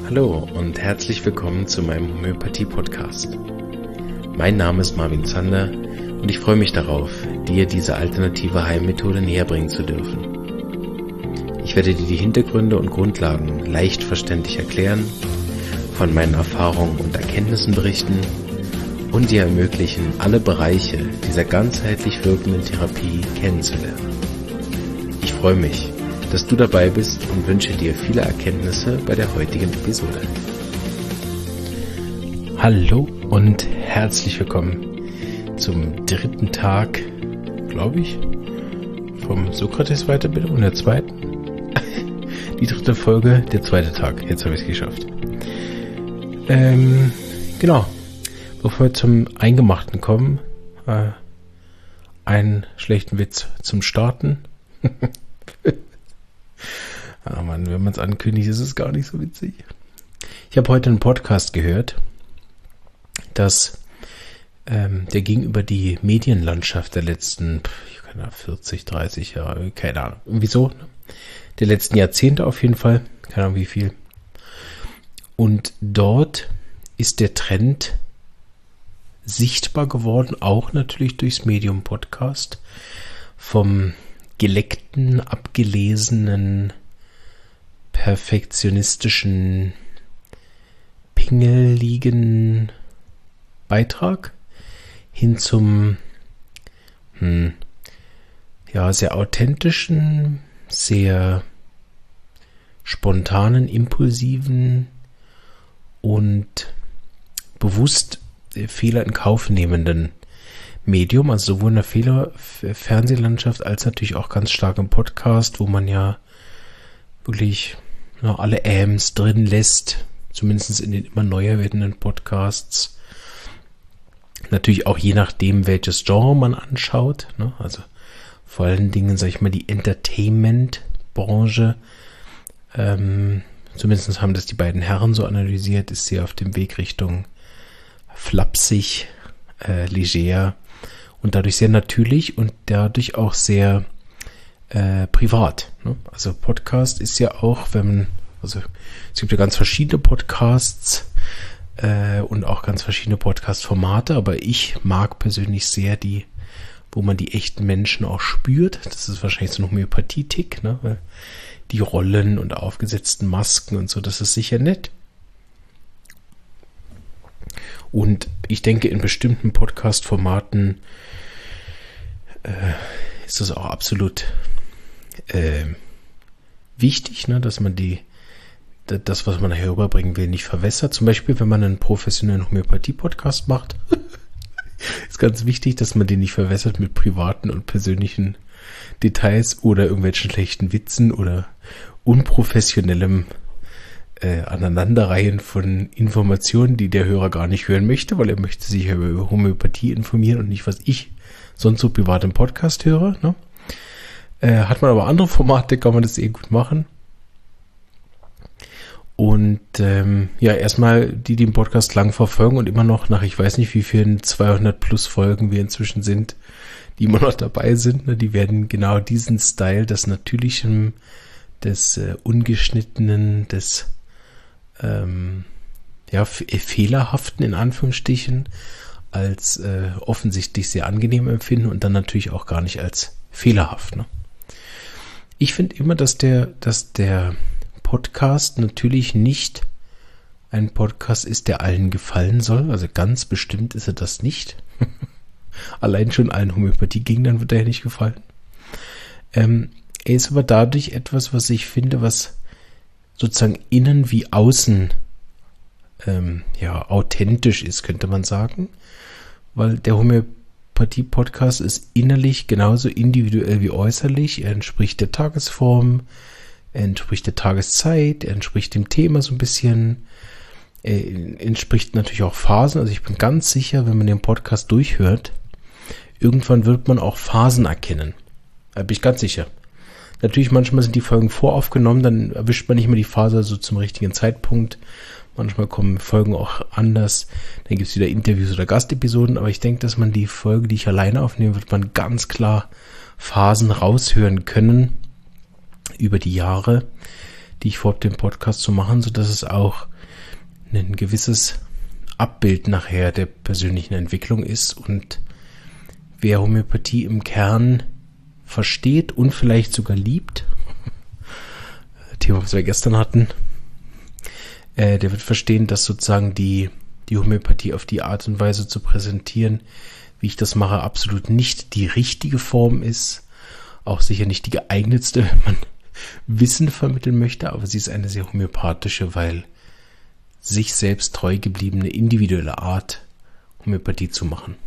Hallo und herzlich willkommen zu meinem Homöopathie-Podcast. Mein Name ist Marvin Zander und ich freue mich darauf, dir diese alternative Heilmethode näherbringen zu dürfen. Ich werde dir die Hintergründe und Grundlagen leicht verständlich erklären, von meinen Erfahrungen und Erkenntnissen berichten und dir ermöglichen, alle Bereiche dieser ganzheitlich wirkenden Therapie kennenzulernen. Ich freue mich, dass du dabei bist und wünsche dir viele Erkenntnisse bei der heutigen Episode. Hallo und herzlich willkommen zum dritten Tag, glaube ich, vom Sokrates-Weiterbildung, der zweiten. Die dritte Folge, der zweite Tag. Jetzt habe ich es geschafft. Genau. Bevor wir zum Eingemachten kommen, einen schlechten Witz zum Starten. Ah Mann, wenn man es ankündigt, ist es gar nicht so witzig. Ich habe heute einen Podcast gehört, der ging über die Medienlandschaft der letzten 40, 30 Jahre, keine Ahnung, irgendwie so, ne? Der letzten Jahrzehnte auf jeden Fall, keine Ahnung wie viel. Und dort ist der Trend sichtbar geworden, auch natürlich durchs Medium Podcast, vom geleckten, abgelesenen, perfektionistischen, pingeligen Beitrag hin zum sehr authentischen, sehr spontanen, impulsiven und bewusst Fehler in Kauf nehmenden Medium, also sowohl in der Fernsehlandschaft als natürlich auch ganz stark im Podcast, wo man ja wirklich alle Ams drin lässt, zumindest in den immer neuer werdenden Podcasts. Natürlich auch je nachdem, welches Genre man anschaut, ne? Also vor allen Dingen, sag ich mal, die Entertainment-Branche, zumindest haben das die beiden Herren so analysiert, ist sie auf dem Weg Richtung flapsig, leger und dadurch sehr natürlich und dadurch auch sehr privat, ne? Also Podcast ist ja auch, es gibt ja ganz verschiedene Podcasts und auch ganz verschiedene Podcast-Formate, aber ich mag persönlich sehr die, wo man die echten Menschen auch spürt. Das ist wahrscheinlich so ein Homöopathie-Tick, ne? Weil die Rollen und aufgesetzten Masken und so, das ist sicher nett. Und ich denke, in bestimmten Podcast-Formaten ist es auch absolut wichtig, ne, dass man das, was man nachher rüberbringen will, nicht verwässert. Zum Beispiel, wenn man einen professionellen Homöopathie-Podcast macht, ist ganz wichtig, dass man den nicht verwässert mit privaten und persönlichen Details oder irgendwelchen schlechten Witzen oder unprofessionellem Aneinanderreihen von Informationen, die der Hörer gar nicht hören möchte, weil er möchte sich über Homöopathie informieren und nicht, was ich sonst so privat im Podcast höre, ne? Hat man aber andere Formate, kann man das gut machen. Und erstmal die den Podcast lang verfolgen und immer noch nach, ich weiß nicht wie vielen 200 plus Folgen wir inzwischen sind, die immer noch dabei sind, ne? Die werden genau diesen Style des Natürlichen, des Ungeschnittenen, des fehlerhaften in Anführungsstrichen als offensichtlich sehr angenehm empfinden und dann natürlich auch gar nicht als fehlerhaft, ne? Ich finde immer, dass der Podcast natürlich nicht ein Podcast ist, der allen gefallen soll. Also ganz bestimmt ist er das nicht. Allein schon allen Homöopathie-Gegnern wird er ja nicht gefallen. Er ist aber dadurch etwas, was ich finde, was sozusagen innen wie außen authentisch ist, könnte man sagen. Weil der Homöopathie-Podcast ist innerlich genauso individuell wie äußerlich. Er entspricht der Tagesform, er entspricht der Tageszeit, er entspricht dem Thema so ein bisschen, er entspricht natürlich auch Phasen. Also ich bin ganz sicher, wenn man den Podcast durchhört, irgendwann wird man auch Phasen erkennen. Da bin ich ganz sicher. Natürlich, manchmal sind die Folgen voraufgenommen, dann erwischt man nicht mehr die Phase so zum richtigen Zeitpunkt. Manchmal kommen Folgen auch anders. Dann gibt es wieder Interviews oder Gastepisoden. Aber ich denke, dass man die Folge, die ich alleine aufnehme, wird man ganz klar Phasen raushören können über die Jahre, die ich vorhabe, den Podcast zu machen, sodass es auch ein gewisses Abbild nachher der persönlichen Entwicklung ist. Und wer Homöopathie im Kern versteht und vielleicht sogar liebt, Thema, was wir gestern hatten, der wird verstehen, dass sozusagen die Homöopathie auf die Art und Weise zu präsentieren, wie ich das mache, absolut nicht die richtige Form ist. Auch sicher nicht die geeignetste, wenn man Wissen vermitteln möchte, aber sie ist eine sehr homöopathische, weil sich selbst treu gebliebene individuelle Art, Homöopathie zu machen.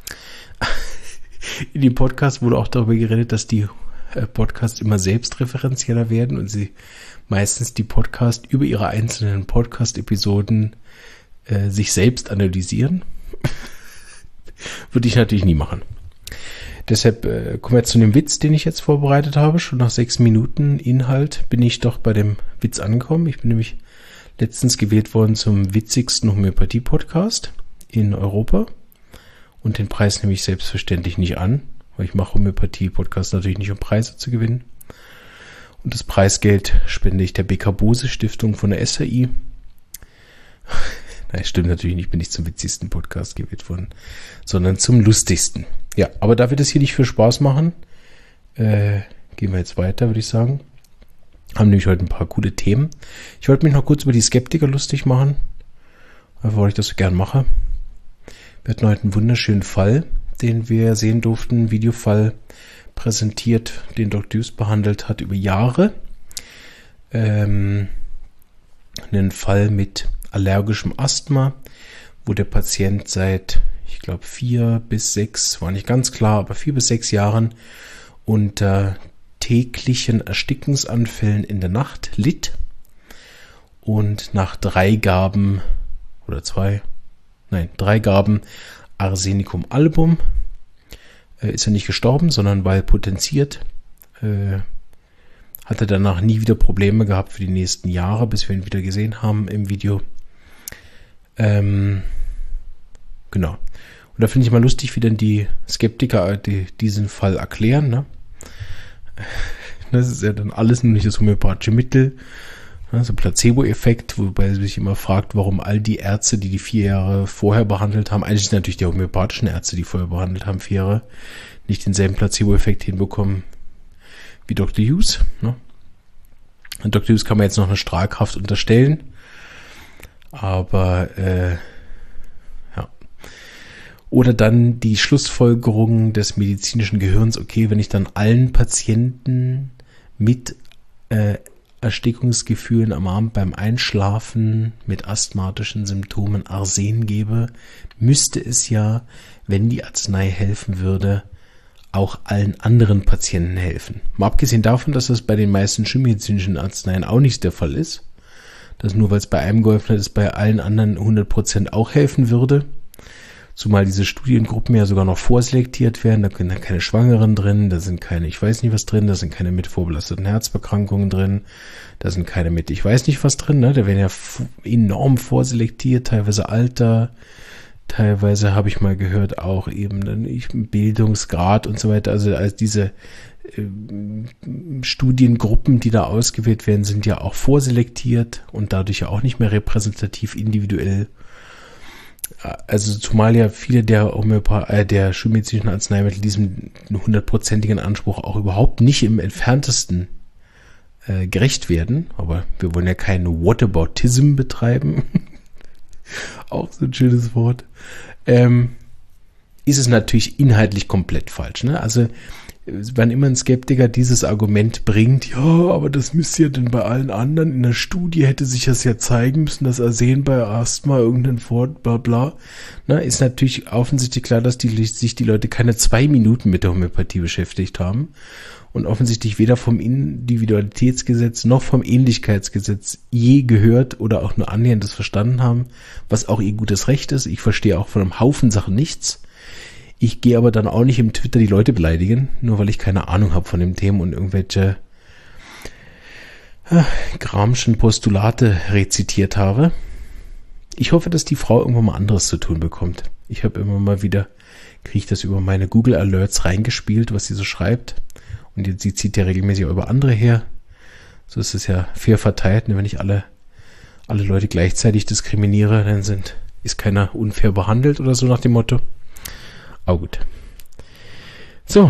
In dem Podcast wurde auch darüber geredet, dass die Podcasts immer selbstreferenzieller werden und sie meistens die Podcasts über ihre einzelnen Podcast-Episoden sich selbst analysieren. Würde ich natürlich nie machen. Deshalb kommen wir jetzt zu dem Witz, den ich jetzt vorbereitet habe. Schon nach 6 Minuten Inhalt bin ich doch bei dem Witz angekommen. Ich bin nämlich letztens gewählt worden zum witzigsten Homöopathie-Podcast in Europa. Und den Preis nehme ich selbstverständlich nicht an, weil ich mache Homöopathie-Podcasts natürlich nicht, um Preise zu gewinnen. Und das Preisgeld spende ich der BK Bose Stiftung von der SAI. Nein, stimmt natürlich nicht, bin ich zum witzigsten Podcast gewählt worden, sondern zum lustigsten. Ja, aber da wir das hier nicht für Spaß machen, gehen wir jetzt weiter, würde ich sagen. Haben nämlich heute ein paar gute Themen. Ich wollte mich noch kurz über die Skeptiker lustig machen, weil ich das so gern mache. Wir hatten heute einen wunderschönen Fall, den wir sehen durften, einen Videofall präsentiert, den Dr. Düß behandelt hat über Jahre. Einen Fall mit allergischem Asthma, wo der Patient seit, ich glaube 4 bis 6, war nicht ganz klar, aber 4 bis 6 Jahren unter täglichen Erstickungsanfällen in der Nacht litt und nach 3 Gaben Arsenicum album ist er nicht gestorben, sondern weil potenziert, hat er danach nie wieder Probleme gehabt für die nächsten Jahre, bis wir ihn wieder gesehen haben im Video. Genau. Und da finde ich mal lustig, wie dann die Skeptiker diesen Fall erklären. Ne? Das ist ja dann alles nur nicht das homöopathische Mittel. Also Placebo-Effekt, wobei man sich immer fragt, warum all die Ärzte, die 4 Jahre vorher behandelt haben, eigentlich sind natürlich die homöopathischen Ärzte, die vorher behandelt haben, 4 Jahre, nicht denselben Placebo-Effekt hinbekommen wie Dr. Hughes. Ne? Und Dr. Hughes kann man jetzt noch eine Strahlkraft unterstellen. Aber, ja. Oder dann die Schlussfolgerung des medizinischen Gehirns, okay, wenn ich dann allen Patienten mit Erstickungsgefühlen am Abend beim Einschlafen mit asthmatischen Symptomen Arsen gebe, müsste es ja, wenn die Arznei helfen würde, auch allen anderen Patienten helfen. Mal abgesehen davon, dass das bei den meisten schulmedizinischen Arzneien auch nicht der Fall ist, dass nur weil es bei einem geholfen hat, es bei allen anderen 100% auch helfen würde. Zumal diese Studiengruppen ja sogar noch vorselektiert werden, da sind dann keine Schwangeren drin, da sind keine, ich weiß nicht was drin, da sind keine mit vorbelasteten Herzerkrankungen drin, da sind keine mit, ich weiß nicht was drin, ne? Da werden ja enorm vorselektiert, teilweise Alter, teilweise habe ich mal gehört auch eben dann Bildungsgrad und so weiter, also diese Studiengruppen, die da ausgewählt werden, sind ja auch vorselektiert und dadurch ja auch nicht mehr repräsentativ individuell. Also zumal ja viele der schulmedizinischen Arzneimittel diesem 100%igen Anspruch auch überhaupt nicht im entferntesten gerecht werden. Aber wir wollen ja keinen Whataboutism betreiben. Auch so ein schönes Wort. Ist es natürlich inhaltlich komplett falsch. Ne? Also wenn immer ein Skeptiker dieses Argument bringt, ja, aber das müsste ja denn bei allen anderen, in der Studie hätte sich das ja zeigen müssen, dass Arsen bei Asthma irgendein Wort, bla bla, na, ist natürlich offensichtlich klar, dass sich die Leute keine 2 Minuten mit der Homöopathie beschäftigt haben und offensichtlich weder vom Individualitätsgesetz noch vom Ähnlichkeitsgesetz je gehört oder auch nur annähernd das verstanden haben, was auch ihr gutes Recht ist. Ich verstehe auch von einem Haufen Sachen nichts. Ich gehe aber dann auch nicht im Twitter die Leute beleidigen, nur weil ich keine Ahnung habe von dem Thema und irgendwelche Gramsci'schen Postulate rezitiert habe. Ich hoffe, dass die Frau irgendwann mal anderes zu tun bekommt. Ich habe immer mal wieder, kriege ich das über meine Google Alerts reingespielt, was sie so schreibt. Und sie zieht ja regelmäßig auch über andere her. So ist es ja fair verteilt, wenn nicht alle alle Leute gleichzeitig diskriminiere, dann ist keiner unfair behandelt oder so nach dem Motto. Aber gut. So.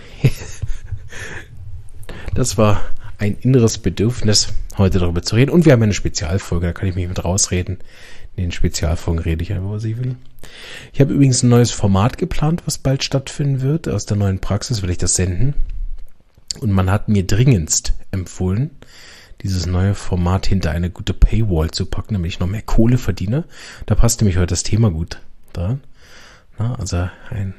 Das war ein inneres Bedürfnis, heute darüber zu reden. Und wir haben eine Spezialfolge, da kann ich mich mit rausreden. In den Spezialfolgen rede ich einfach, was ich will. Ich habe übrigens ein neues Format geplant, was bald stattfinden wird. Aus der neuen Praxis will ich das senden. Und man hat mir dringendst empfohlen, dieses neue Format hinter eine gute Paywall zu packen, damit ich noch mehr Kohle verdiene. Da passt nämlich heute das Thema gut dran. Also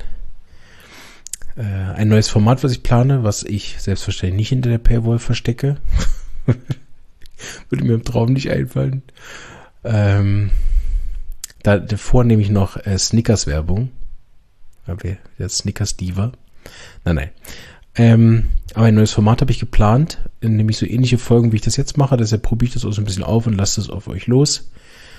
ein neues Format, was ich plane, was ich selbstverständlich nicht hinter der Paywall verstecke. Würde mir im Traum nicht einfallen. Davor nehme ich noch Snickers-Werbung. Der Snickers-Diva. Nein. Aber ein neues Format habe ich geplant, nämlich so ähnliche Folgen, wie ich das jetzt mache. Deshalb probiere ich das auch so ein bisschen auf und lasse das auf euch los.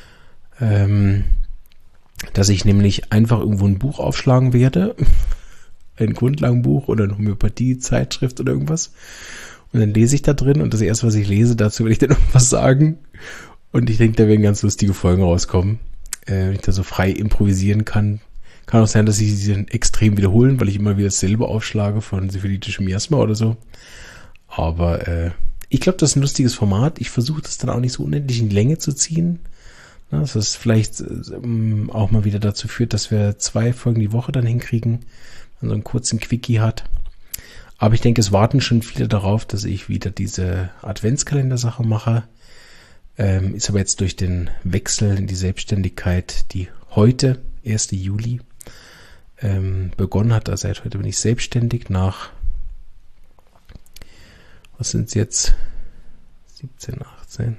Dass ich nämlich einfach irgendwo ein Buch aufschlagen werde. Ein Grundlagenbuch oder eine Homöopathie-Zeitschrift oder irgendwas. Und dann lese ich da drin und das erste, was ich lese, dazu will ich dann irgendwas sagen. Und ich denke, da werden ganz lustige Folgen rauskommen. Wenn ich da so frei improvisieren kann. Kann auch sein, dass ich sie dann extrem wiederholen, weil ich immer wieder dasselbe aufschlage von syphilitischem Miasma oder so. Aber ich glaube, das ist ein lustiges Format. Ich versuche das dann auch nicht so unendlich in die Länge zu ziehen. Dass es vielleicht auch mal wieder dazu führt, dass wir 2 Folgen die Woche dann hinkriegen, wenn man so einen kurzen Quickie hat. Aber ich denke, es warten schon viele darauf, dass ich wieder diese Adventskalender-Sache mache. Ist aber jetzt durch den Wechsel in die Selbstständigkeit, die heute, 1. Juli, begonnen hat. Also seit heute bin ich selbstständig nach, was sind es jetzt? 17, 18,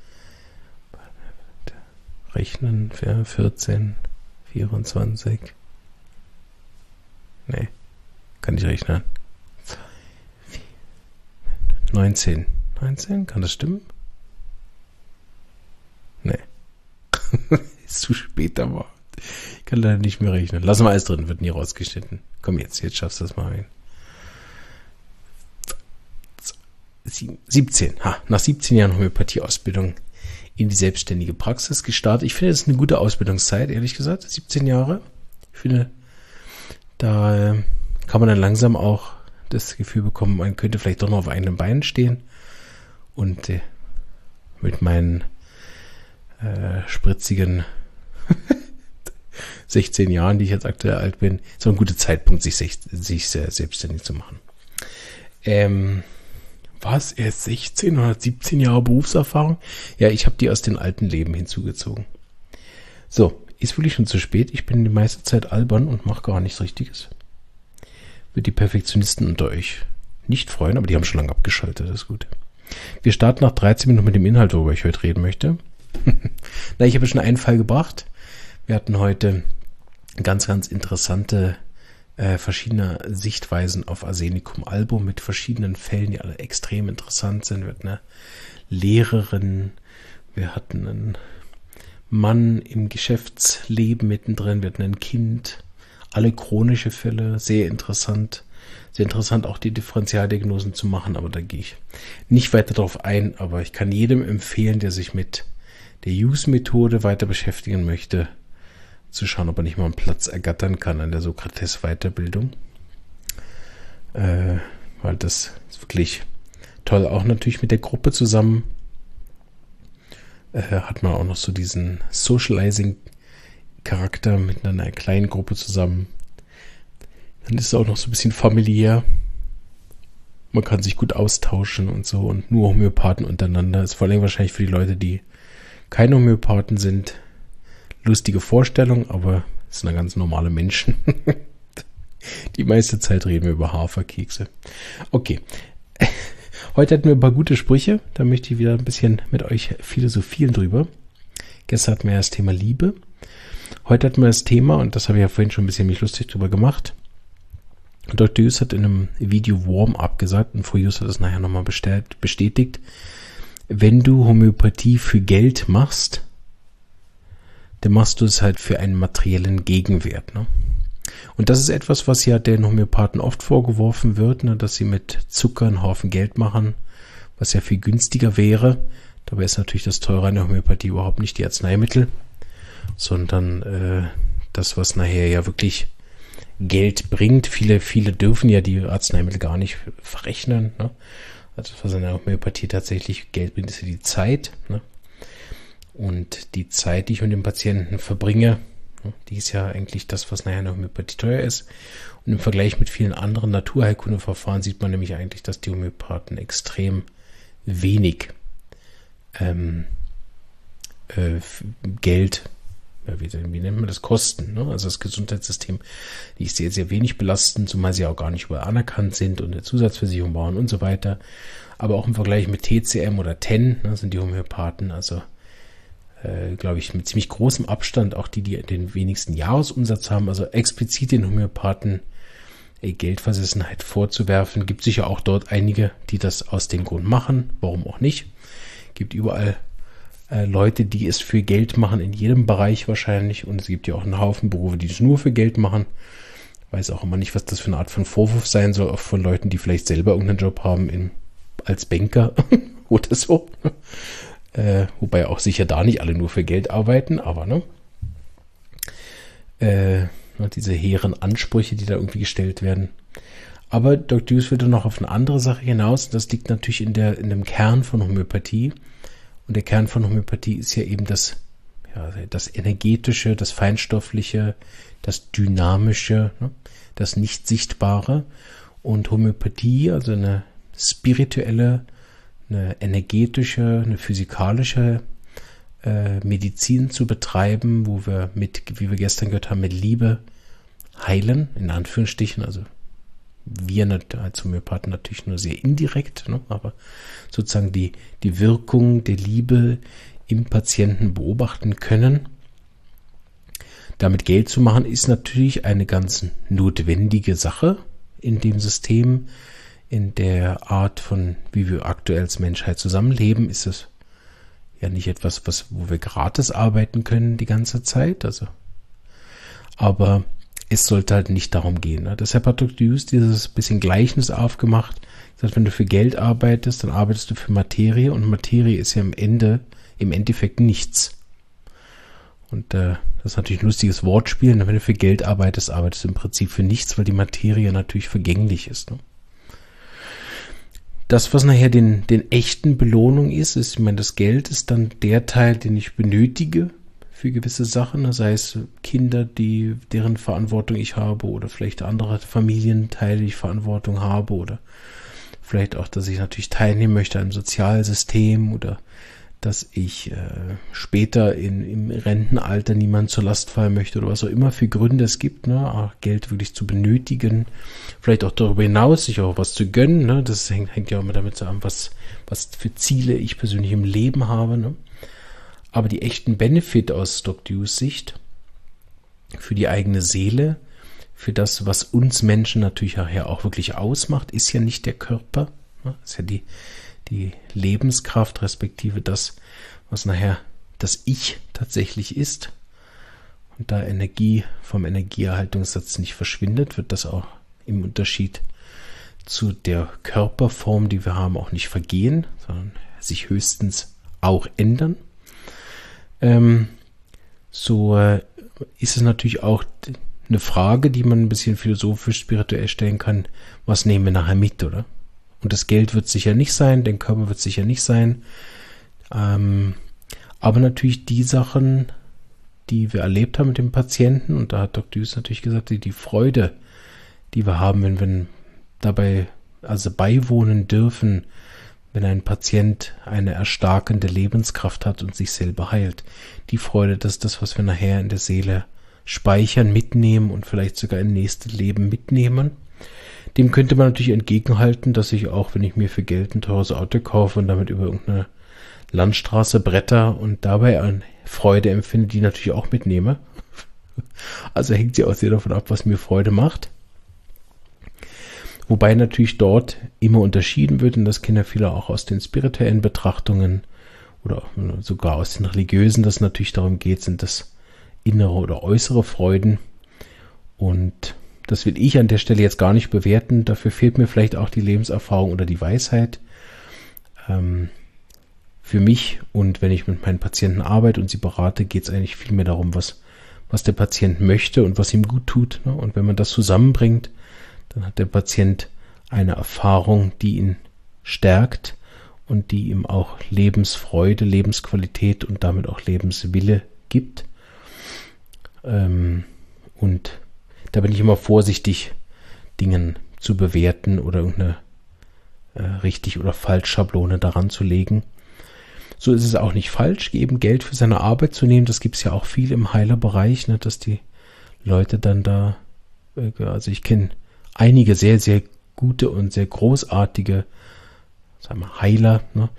rechnen, 14, 24, nee, kann ich rechnen, 19, kann das stimmen? Nee, ist zu spät, aber ich kann leider nicht mehr rechnen. Lassen wir alles drin, wird nie rausgeschnitten. Komm jetzt schaffst du das mal rein. 17. Nach 17 Jahren Homöopathie-Ausbildung in die selbstständige Praxis gestartet. Ich finde, das ist eine gute Ausbildungszeit, ehrlich gesagt. 17 Jahre. Ich finde, da kann man dann langsam auch das Gefühl bekommen, man könnte vielleicht doch noch auf eigenen Beinen stehen. Und mit meinen spritzigen 16 Jahren, die ich jetzt aktuell alt bin, so ein guter Zeitpunkt, sich selbstständig zu machen. Was? Erst 16 oder 17 Jahre Berufserfahrung? Ja, ich habe die aus den alten Leben hinzugezogen. So, ist wirklich schon zu spät. Ich bin die meiste Zeit albern und mache gar nichts Richtiges. Wird die Perfektionisten unter euch nicht freuen, aber die haben schon lange abgeschaltet, das ist gut. Wir starten nach 13 Minuten mit dem Inhalt, worüber ich heute reden möchte. Na, ich habe schon einen Fall gebracht. Wir hatten heute ganz, ganz interessante verschiedene Sichtweisen auf Arsenicum album mit verschiedenen Fällen, die alle extrem interessant sind. Wir hatten eine Lehrerin, wir hatten einen Mann im Geschäftsleben mittendrin, wir hatten ein Kind, alle chronische Fälle, sehr interessant. Sehr interessant auch die Differentialdiagnosen zu machen, aber da gehe ich nicht weiter drauf ein, aber ich kann jedem empfehlen, der sich mit der Use-Methode weiter beschäftigen möchte, zu schauen, ob er nicht mal einen Platz ergattern kann an der Sokrates-Weiterbildung. Weil das ist wirklich toll. Auch natürlich mit der Gruppe zusammen hat man auch noch so diesen Socializing-Charakter mit einer kleinen Gruppe zusammen. Dann ist es auch noch so ein bisschen familiär. Man kann sich gut austauschen und so und nur Homöopathen untereinander. Ist vor allem wahrscheinlich für die Leute, die keine Homöopathen sind, lustige Vorstellung, aber es sind ganz normale Menschen. Die meiste Zeit reden wir über Haferkekse. Okay. Heute hatten wir ein paar gute Sprüche. Da möchte ich wieder ein bisschen mit euch philosophieren drüber. Gestern hatten wir das Thema Liebe. Heute hatten wir das Thema, und das habe ich ja vorhin schon ein bisschen mich lustig drüber gemacht. Dr. Hughes hat in einem Video Warm-up gesagt, und Frau Hughes hat das nachher nochmal bestätigt, wenn du Homöopathie für Geld machst, dann machst du es halt für einen materiellen Gegenwert. Ne? Und das ist etwas, was ja den Homöopathen oft vorgeworfen wird, ne, dass sie mit Zucker einen Haufen Geld machen, was ja viel günstiger wäre. Dabei ist natürlich das Teure an der Homöopathie überhaupt nicht die Arzneimittel, sondern das, was nachher ja wirklich Geld bringt. Viele dürfen ja die Arzneimittel gar nicht verrechnen. Ne? Also was in der Homöopathie tatsächlich Geld bringt, ist ja die Zeit. Ne? Und die Zeit, die ich mit dem Patienten verbringe, die ist ja eigentlich das, was nachher in der Homöopathie teuer ist. Und im Vergleich mit vielen anderen Naturheilkundeverfahren sieht man nämlich eigentlich, dass die Homöopathen extrem wenig Geld, wie nennt man das, Kosten, ne? Also das Gesundheitssystem, die ist sehr, sehr wenig belastend, zumal sie auch gar nicht überall anerkannt sind und eine Zusatzversicherung bauen und so weiter. Aber auch im Vergleich mit TCM oder TEN, ne, sind die Homöopathen, also glaube ich, mit ziemlich großem Abstand auch die den wenigsten Jahresumsatz haben, also explizit den Homöopathen Geldversessenheit vorzuwerfen. Gibt sicher auch dort einige, die das aus dem Grund machen, warum auch nicht. Gibt überall Leute, die es für Geld machen, in jedem Bereich wahrscheinlich, und es gibt ja auch einen Haufen Berufe, die es nur für Geld machen. Ich weiß auch immer nicht, was das für eine Art von Vorwurf sein soll, auch von Leuten, die vielleicht selber irgendeinen Job haben als Banker oder so. Wobei auch sicher da nicht alle nur für Geld arbeiten, aber diese hehren Ansprüche, die da irgendwie gestellt werden. Aber Dr. Hughes will dann noch auf eine andere Sache hinaus. Das liegt natürlich in dem Kern von Homöopathie. Und der Kern von Homöopathie ist ja eben das Energetische, das Feinstoffliche, das Dynamische, ne? Das Nicht-Sichtbare. Und Homöopathie, also eine spirituelle, eine energetische, eine physikalische Medizin zu betreiben, wo wir wie wir gestern gehört haben, mit Liebe heilen, in Anführungsstrichen, also wir als Homöopathen natürlich nur sehr indirekt, ne, aber sozusagen die Wirkung der Liebe im Patienten beobachten können. Damit Geld zu machen, ist natürlich eine ganz notwendige Sache in dem System, in der Art von, wie wir aktuell als Menschheit zusammenleben, ist es ja nicht etwas, wo wir gratis arbeiten können die ganze Zeit, also, aber es sollte halt nicht darum gehen. Ne? Deshalb hat Dr. Hughes dieses bisschen Gleichnis aufgemacht. Das heißt, wenn du für Geld arbeitest, dann arbeitest du für Materie, und Materie ist ja im Endeffekt nichts. Und das ist natürlich ein lustiges Wortspiel. Und wenn du für Geld arbeitest, arbeitest du im Prinzip für nichts, weil die Materie natürlich vergänglich ist. Ne? Das, was nachher den echten Belohnung ist, ich meine, das Geld ist dann der Teil, den ich benötige für gewisse Sachen, sei es Kinder, deren Verantwortung ich habe, oder vielleicht andere Familienteile, die ich Verantwortung habe, oder vielleicht auch, dass ich natürlich teilnehmen möchte am Sozialsystem, oder dass ich später im Rentenalter niemand zur Last fallen möchte, oder was auch immer für Gründe es gibt, ne, auch Geld wirklich zu benötigen, vielleicht auch darüber hinaus sich auch was zu gönnen, ne, das hängt ja auch immer damit zusammen, was für Ziele ich persönlich im Leben habe, ne. Aber die echten Benefit aus Dr. Hughes Sicht für die eigene Seele, für das, was uns Menschen natürlich nachher auch wirklich ausmacht, ist ja nicht der Körper, ne? Ist ja die Lebenskraft, respektive das, was nachher das Ich tatsächlich ist. Und da Energie vom Energieerhaltungssatz nicht verschwindet, wird das auch im Unterschied zu der Körperform, die wir haben, auch nicht vergehen, sondern sich höchstens auch ändern. So ist es natürlich auch eine Frage, die man ein bisschen philosophisch, spirituell stellen kann, was nehmen wir nachher mit, oder? Und das Geld wird sicher nicht sein, der Körper wird sicher nicht sein, aber natürlich die Sachen, die wir erlebt haben mit dem Patienten, und da hat Dr. Hughes natürlich gesagt, die Freude, die wir haben, wenn wir dabei also beiwohnen dürfen, wenn ein Patient eine erstarkende Lebenskraft hat und sich selber heilt. Die Freude, das ist das, was wir nachher in der Seele speichern, mitnehmen und vielleicht sogar in nächstes Leben mitnehmen. Dem könnte man natürlich entgegenhalten, dass ich auch, wenn ich mir für Geld ein teures Auto kaufe und damit über irgendeine Landstraße bretter und dabei eine Freude empfinde, die natürlich auch mitnehme. Also hängt sie auch sehr davon ab, was mir Freude macht. Wobei natürlich dort immer unterschieden wird, und das kennen ja viele auch aus den spirituellen Betrachtungen oder sogar aus den religiösen, dass es natürlich darum geht, sind das innere oder äußere Freuden. Und das will ich an der Stelle jetzt gar nicht bewerten. Dafür fehlt mir vielleicht auch die Lebenserfahrung oder die Weisheit. für mich und wenn ich mit meinen Patienten arbeite und sie berate, geht es eigentlich viel mehr darum, was der Patient möchte und was ihm gut tut. Ne? Und wenn man das zusammenbringt, dann hat der Patient eine Erfahrung, die ihn stärkt und die ihm auch Lebensfreude, Lebensqualität und damit auch Lebenswille gibt. Und da bin ich immer vorsichtig, Dingen zu bewerten oder irgendeine richtig oder falsch Schablone daran zu legen. So ist es auch nicht falsch, eben Geld für seine Arbeit zu nehmen. Das gibt es ja auch viel im Heilerbereich, ne, dass die Leute dann da, also ich kenne einige sehr, sehr gute und sehr großartige, sagen wir, Heiler, ne,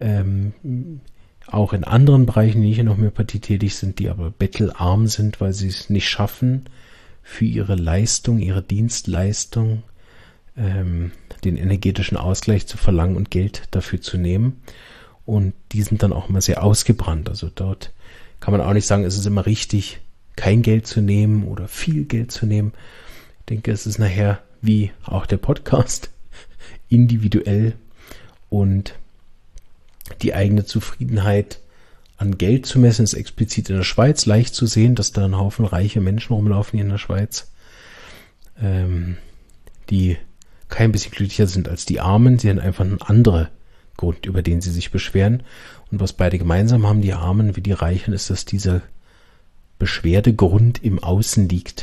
auch in anderen Bereichen, die nicht in Homöopathie tätig sind, die aber bettelarm sind, weil sie es nicht schaffen, für ihre Leistung, ihre Dienstleistung, den energetischen Ausgleich zu verlangen und Geld dafür zu nehmen. Und die sind dann auch immer sehr ausgebrannt. Also dort kann man auch nicht sagen, es ist immer richtig, kein Geld zu nehmen oder viel Geld zu nehmen. Ich denke, es ist nachher, wie auch der Podcast, individuell und die eigene Zufriedenheit an Geld zu messen, ist explizit in der Schweiz leicht zu sehen, dass da ein Haufen reiche Menschen rumlaufen hier in der Schweiz, die kein bisschen glücklicher sind als die Armen. Sie haben einfach einen anderen Grund, über den sie sich beschweren. Und was beide gemeinsam haben, die Armen wie die Reichen, ist, dass dieser Beschwerdegrund im Außen liegt.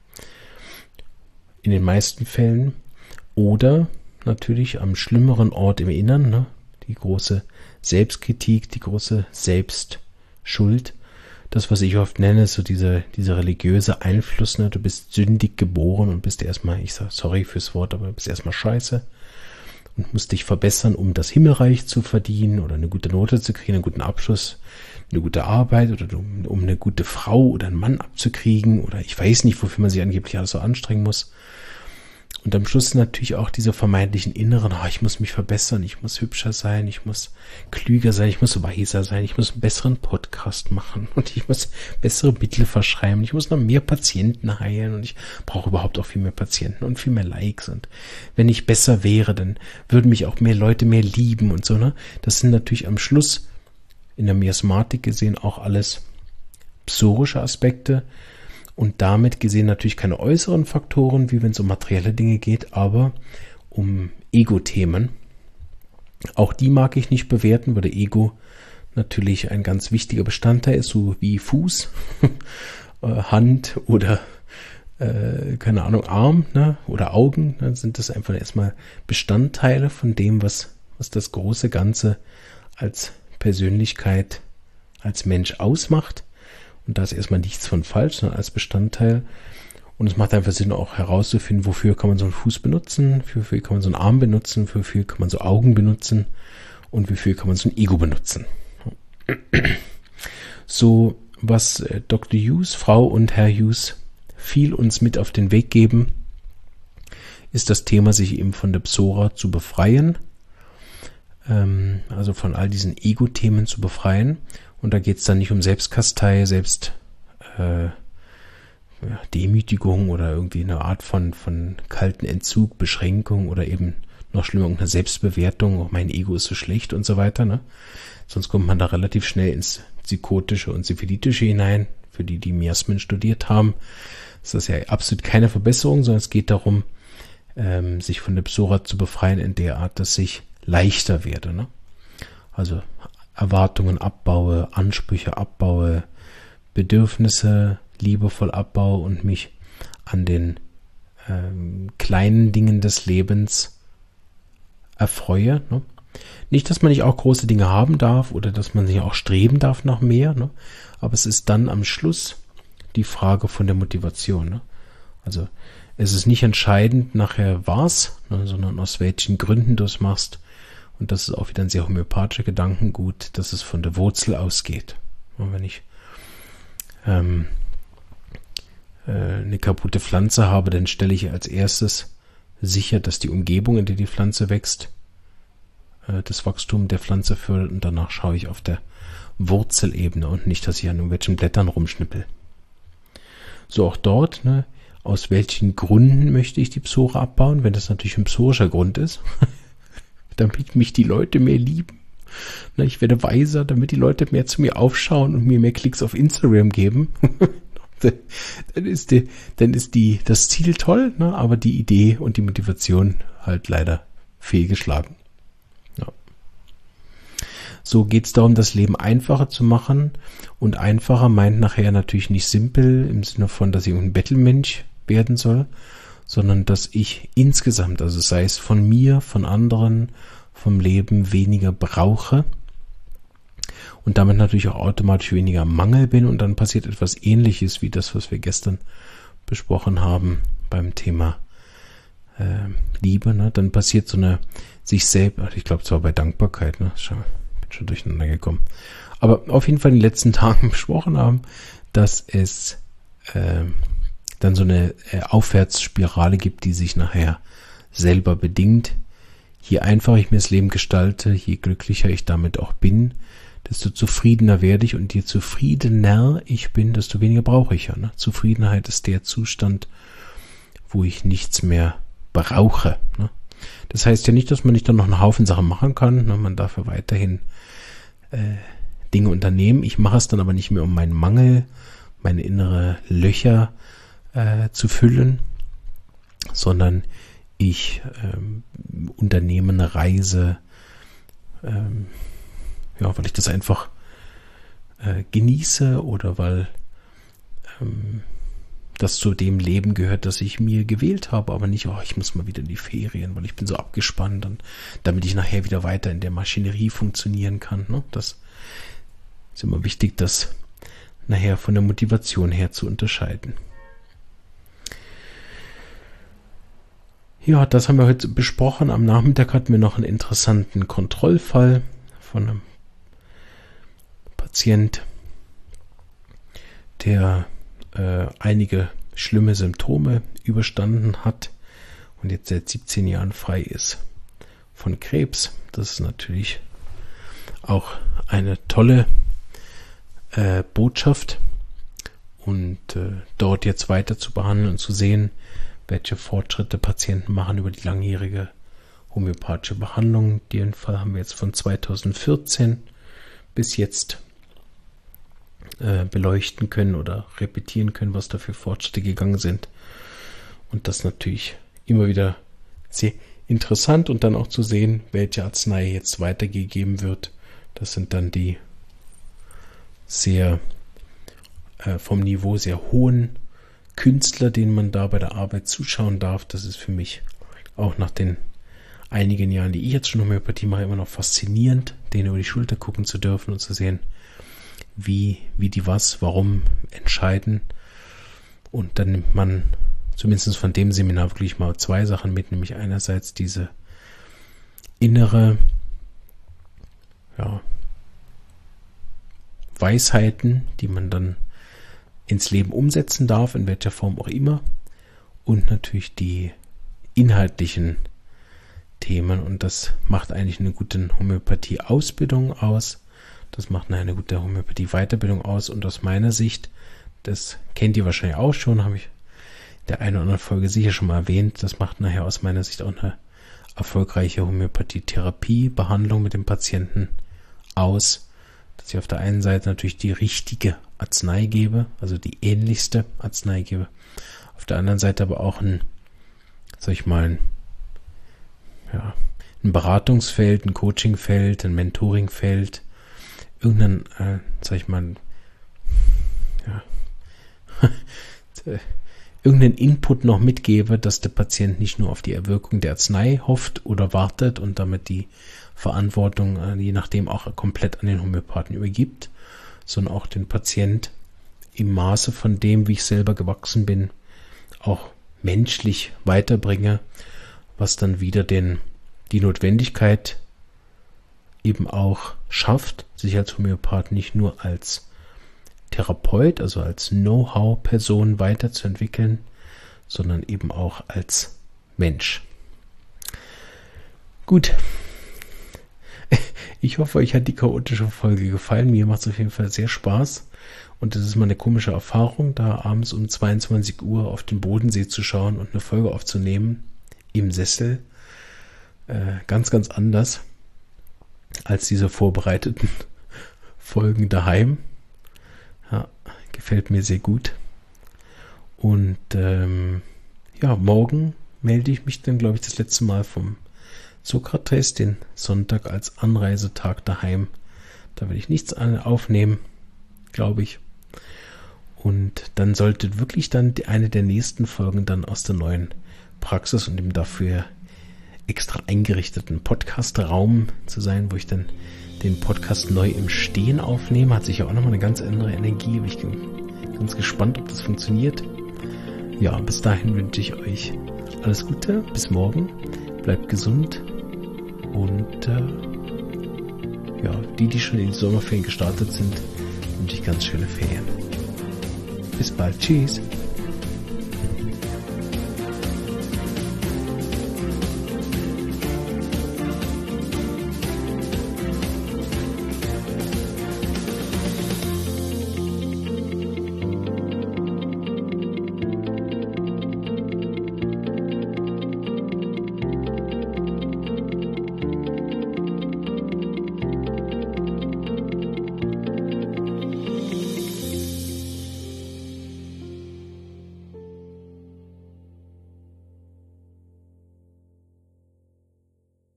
In den meisten Fällen. Oder natürlich am schlimmeren Ort im Innern, ne? Die große Selbstkritik, die große Selbstschuld. Das, was ich oft nenne, ist so dieser religiöse Einfluss, ne? Du bist sündig geboren und bist erstmal, ich sage sorry fürs Wort, aber bist erstmal scheiße und musst dich verbessern, um das Himmelreich zu verdienen oder eine gute Note zu kriegen, einen guten Abschluss, eine gute Arbeit oder um eine gute Frau oder einen Mann abzukriegen oder ich weiß nicht, wofür man sich angeblich alles so anstrengen muss. Und am Schluss natürlich auch diese vermeintlichen inneren, ich muss mich verbessern, ich muss hübscher sein, ich muss klüger sein, ich muss weiser sein, ich muss einen besseren Podcast machen und ich muss bessere Mittel verschreiben, ich muss noch mehr Patienten heilen und ich brauche überhaupt auch viel mehr Patienten und viel mehr Likes und wenn ich besser wäre, dann würden mich auch mehr Leute mehr lieben und so, ne? Das sind natürlich am Schluss in der Miasmatik gesehen auch alles psorische Aspekte, und damit gesehen natürlich keine äußeren Faktoren, wie wenn es um materielle Dinge geht, aber um Ego-Themen. Auch die mag ich nicht bewerten, weil der Ego natürlich ein ganz wichtiger Bestandteil ist, so wie Fuß, Hand oder keine Ahnung, Arm, ne, oder Augen. Dann sind das einfach erstmal Bestandteile von dem, was das große Ganze als Persönlichkeit, als Mensch ausmacht. Und da ist erstmal nichts von falsch, sondern als Bestandteil. Und es macht einfach Sinn, auch herauszufinden, wofür kann man so einen Fuß benutzen, wofür kann man so einen Arm benutzen, wofür kann man so Augen benutzen und wofür kann man so ein Ego benutzen. So, was Dr. Hughes, Frau und Herr Hughes viel uns mit auf den Weg geben, ist das Thema, sich eben von der Psora zu befreien, also von all diesen Ego-Themen zu befreien. Und da geht es dann nicht um Selbstkastei, Demütigung oder irgendwie eine Art von kalten Entzug, Beschränkung oder eben noch schlimmer eine Selbstbewertung, mein Ego ist so schlecht und so weiter. Ne? Sonst kommt man da relativ schnell ins Psychotische und Syphilitische hinein. Für die Miasmen studiert haben, ist das ja absolut keine Verbesserung, sondern es geht darum, sich von der Psora zu befreien in der Art, dass ich leichter werde. Ne? Also Erwartungen abbaue, Ansprüche abbaue, Bedürfnisse liebevoll abbaue und mich an den kleinen Dingen des Lebens erfreue. Ne? Nicht, dass man nicht auch große Dinge haben darf oder dass man sich auch streben darf nach mehr, ne? Aber es ist dann am Schluss die Frage von der Motivation. Ne? Also es ist nicht entscheidend nachher was, ne, sondern aus welchen Gründen du es machst. Und das ist auch wieder ein sehr homöopathischer Gedankengut, dass es von der Wurzel ausgeht. Und wenn ich eine kaputte Pflanze habe, dann stelle ich als erstes sicher, dass die Umgebung, in der die Pflanze wächst, das Wachstum der Pflanze fördert und danach schaue ich auf der Wurzelebene und nicht, dass ich an irgendwelchen Blättern rumschnippel. So auch dort, ne, aus welchen Gründen möchte ich die Psora abbauen, wenn das natürlich ein psorischer Grund ist, damit mich die Leute mehr lieben Ich werde weiser, damit die Leute mehr zu mir aufschauen und mir mehr Klicks auf Instagram geben. Dann ist das Ziel toll, ne? Aber die Idee und die Motivation halt leider fehlgeschlagen. Ja. So geht es darum, das Leben einfacher zu machen. Und einfacher meint nachher natürlich nicht simpel im Sinne von, dass ich ein Bettelmensch werden soll, sondern dass ich insgesamt, also sei es von mir, von anderen, vom Leben weniger brauche und damit natürlich auch automatisch weniger Mangel bin, und dann passiert etwas Ähnliches wie das, was wir gestern besprochen haben beim Thema Liebe, ne? Dann passiert so eine sich selbst, ich glaube zwar bei Dankbarkeit, ne? Bin schon durcheinander gekommen, aber auf jeden Fall in den letzten Tagen besprochen haben, dass es dann so eine Aufwärtsspirale gibt, die sich nachher selber bedingt. Je einfacher ich mir das Leben gestalte, je glücklicher ich damit auch bin, desto zufriedener werde ich, und je zufriedener ich bin, desto weniger brauche ich ja. Ne? Zufriedenheit ist der Zustand, wo ich nichts mehr brauche. Ne? Das heißt ja nicht, dass man nicht dann noch einen Haufen Sachen machen kann. Ne? Man darf ja weiterhin Dinge unternehmen. Ich mache es dann aber nicht mehr, um meinen Mangel, meine innere Löcher zu füllen, sondern ich unternehme eine Reise, weil ich das einfach genieße oder weil das zu dem Leben gehört, das ich mir gewählt habe, aber nicht, ich muss mal wieder in die Ferien, weil ich bin so abgespannt, und damit ich nachher wieder weiter in der Maschinerie funktionieren kann. Ne? Das ist immer wichtig, das nachher von der Motivation her zu unterscheiden. Ja, das haben wir heute besprochen. Am Nachmittag hatten wir noch einen interessanten Kontrollfall von einem Patient, der einige schlimme Symptome überstanden hat und jetzt seit 17 Jahren frei ist von Krebs. Das ist natürlich auch eine tolle Botschaft, und dort jetzt weiter zu behandeln und zu sehen, welche Fortschritte Patienten machen über die langjährige homöopathische Behandlung. Den Fall haben wir jetzt von 2014 bis jetzt beleuchten können oder repetieren können, was da für Fortschritte gegangen sind. Und das natürlich immer wieder sehr interessant, und dann auch zu sehen, welche Arznei jetzt weitergegeben wird. Das sind dann die sehr vom Niveau sehr hohen Künstler, denen man da bei der Arbeit zuschauen darf. Das ist für mich auch nach den einigen Jahren, die ich jetzt schon Homöopathie mache, immer noch faszinierend, denen über die Schulter gucken zu dürfen und zu sehen, wie die warum entscheiden. Und dann nimmt man zumindest von dem Seminar wirklich mal 2 Sachen mit, nämlich einerseits diese innere Weisheiten, die man dann ins Leben umsetzen darf, in welcher Form auch immer, und natürlich die inhaltlichen Themen, und das macht eigentlich eine gute Homöopathie-Ausbildung aus, das macht eine gute Homöopathie-Weiterbildung aus, und aus meiner Sicht, das kennt ihr wahrscheinlich auch schon, habe ich in der einen oder anderen Folge sicher schon mal erwähnt, das macht nachher aus meiner Sicht auch eine erfolgreiche Homöopathie-Therapie, Behandlung mit dem Patienten aus, dass ich auf der einen Seite natürlich die richtige Arznei gebe, also die ähnlichste Arznei gebe, auf der anderen Seite aber auch ein Beratungsfeld, ein Coachingfeld, ein Mentoringfeld, irgendeinen Input noch mitgebe, dass der Patient nicht nur auf die Erwirkung der Arznei hofft oder wartet und damit die Verantwortung, je nachdem, auch komplett an den Homöopathen übergibt, sondern auch den Patient im Maße von dem, wie ich selber gewachsen bin, auch menschlich weiterbringe, was dann wieder die Notwendigkeit eben auch schafft, sich als Homöopath nicht nur als Therapeut, also als Know-how-Person weiterzuentwickeln, sondern eben auch als Mensch. Gut. Ich hoffe, euch hat die chaotische Folge gefallen. Mir macht es auf jeden Fall sehr Spaß. Und es ist mal eine komische Erfahrung, da abends um 22 Uhr auf den Bodensee zu schauen und eine Folge aufzunehmen im Sessel. Ganz, ganz anders. als diese vorbereiteten Folgen daheim. Ja, gefällt mir sehr gut. Und morgen melde ich mich dann, glaube ich, das letzte Mal vom Sokrates, den Sonntag als Anreisetag daheim. Da werde ich nichts aufnehmen, glaube ich. Und dann sollte wirklich dann eine der nächsten Folgen dann aus der neuen Praxis und dem dafür extra eingerichteten Podcast-Raum zu sein, wo ich dann den Podcast neu im Stehen aufnehme. Hat sich ja auch nochmal eine ganz andere Energie. Ich bin ganz gespannt, ob das funktioniert. Ja, bis dahin wünsche ich euch alles Gute. Bis morgen. Bleibt gesund. Und die schon in die Sommerferien gestartet sind, wünsche ich ganz schöne Ferien. Bis bald. Tschüss.